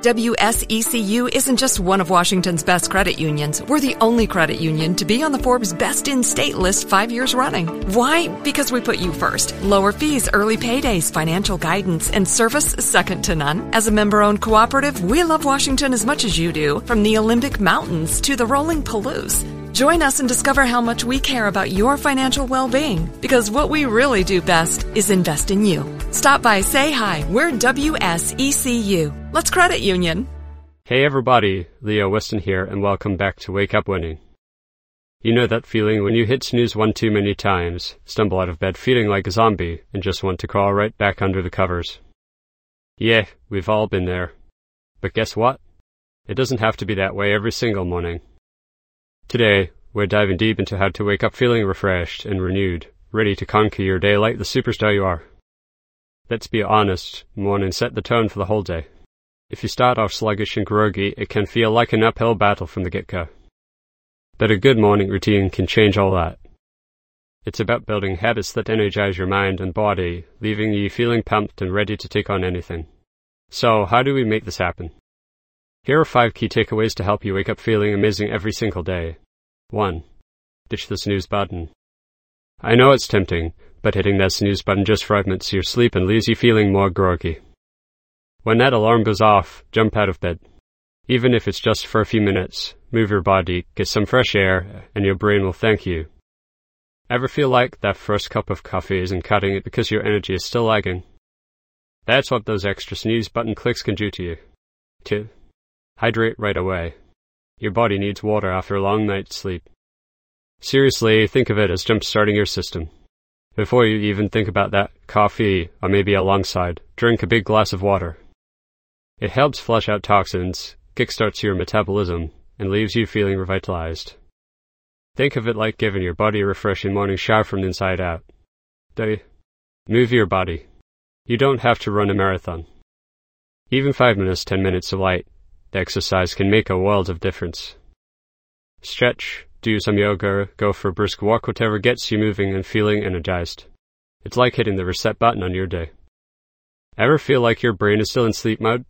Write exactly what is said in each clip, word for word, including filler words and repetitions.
W S E C U isn't just one of Washington's best credit unions. We're the only credit union to be on the Forbes Best in State list five years running. Why? Because we put you first. Lower fees, early paydays, financial guidance, and service second to none. As a member-owned cooperative, we love Washington as much as you do, from the Olympic Mountains to the rolling Palouse. Join us and discover how much we care about your financial well-being, because what we really do best is invest in you. Stop by, say hi. We're W S E C U. Let's credit union. Hey everybody, Leo Weston here, and welcome back to Wake Up Winning. You know that feeling when you hit snooze one too many times, stumble out of bed feeling like a zombie, and just want to crawl right back under the covers? Yeah, we've all been there. But guess what? It doesn't have to be that way every single morning. Today, we're diving deep into how to wake up feeling refreshed and renewed, ready to conquer your day like the superstar you are. Let's be honest, mornings set the tone for the whole day. If you start off sluggish and groggy, it can feel like an uphill battle from the get-go. But a good morning routine can change all that. It's about building habits that energize your mind and body, leaving you feeling pumped and ready to take on anything. So, how do we make this happen? Here are five key takeaways to help you wake up feeling amazing every single day. one. Ditch the snooze button. I know it's tempting, but hitting that snooze button just fragments your sleep and leaves you feeling more groggy. When that alarm goes off, jump out of bed. Even if it's just for a few minutes, move your body, get some fresh air, and your brain will thank you. Ever feel like that first cup of coffee isn't cutting it because your energy is still lagging? That's what those extra snooze button clicks can do to you. two. Hydrate right away. Your body needs water after a long night's sleep. Seriously, think of it as jump-starting your system. Before you even think about that coffee, or maybe alongside, drink a big glass of water. It helps flush out toxins, kickstarts your metabolism, and leaves you feeling revitalized. Think of it like giving your body a refreshing morning shower from the inside out. three. Move your body. You don't have to run a marathon. Even five minutes, ten minutes of light exercise can make a world of difference. Stretch, do some yoga, go for a brisk walk, whatever gets you moving and feeling energized. It's like hitting the reset button on your day. Ever feel like your brain is still in sleep mode?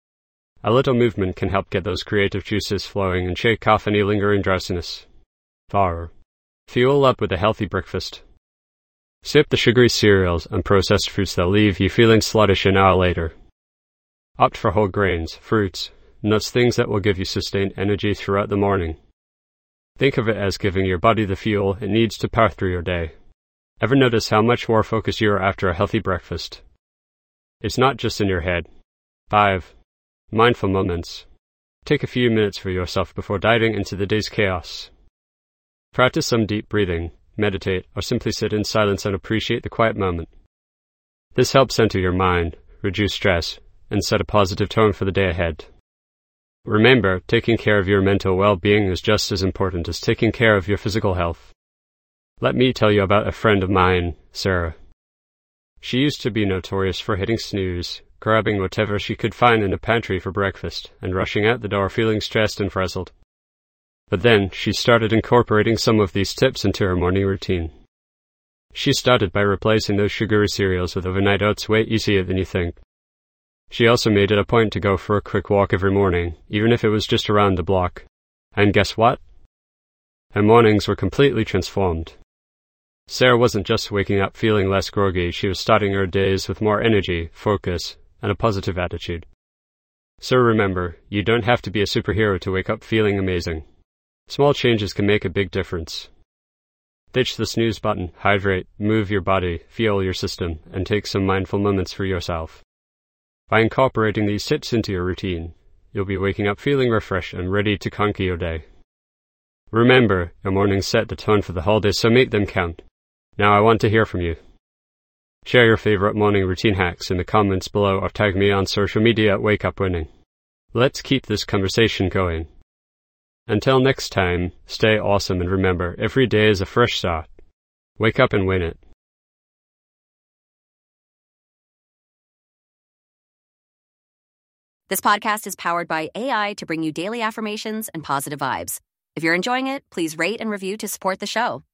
A little movement can help get those creative juices flowing and shake off any lingering drowsiness. four. Fuel up with a healthy breakfast. Skip the sugary cereals and processed foods that leave you feeling sluggish an hour later. Opt for whole grains, fruits, nuts, things that will give you sustained energy throughout the morning. Think of it as giving your body the fuel it needs to power through your day. Ever notice how much more focused you are after a healthy breakfast? It's not just in your head. five. Mindful moments. Take a few minutes for yourself before diving into the day's chaos. Practice some deep breathing, meditate, or simply sit in silence and appreciate the quiet moment. This helps center your mind, reduce stress, and set a positive tone for the day ahead. Remember, taking care of your mental well-being is just as important as taking care of your physical health. Let me tell you about a friend of mine, Sarah. She used to be notorious for hitting snooze, grabbing whatever she could find in the pantry for breakfast, and rushing out the door feeling stressed and frazzled. But then, she started incorporating some of these tips into her morning routine. She started by replacing those sugary cereals with overnight oats way easier than you think. She also made it a point to go for a quick walk every morning, even if it was just around the block. And guess what? Her mornings were completely transformed. Sarah wasn't just waking up feeling less groggy, she was starting her days with more energy, focus, and a positive attitude. So remember, you don't have to be a superhero to wake up feeling amazing. Small changes can make a big difference. Ditch the snooze button, hydrate, move your body, fuel your system, and take some mindful moments for yourself. By incorporating these tips into your routine, you'll be waking up feeling refreshed and ready to conquer your day. Remember, your mornings set the tone for the whole day, so make them count. Now I want to hear from you. Share your favorite morning routine hacks in the comments below or tag me on social media at Wake Up Winning. Let's keep this conversation going. Until next time, stay awesome and remember, every day is a fresh start. Wake up and win it. This podcast is powered by A I to bring you daily affirmations and positive vibes. If you're enjoying it, please rate and review to support the show.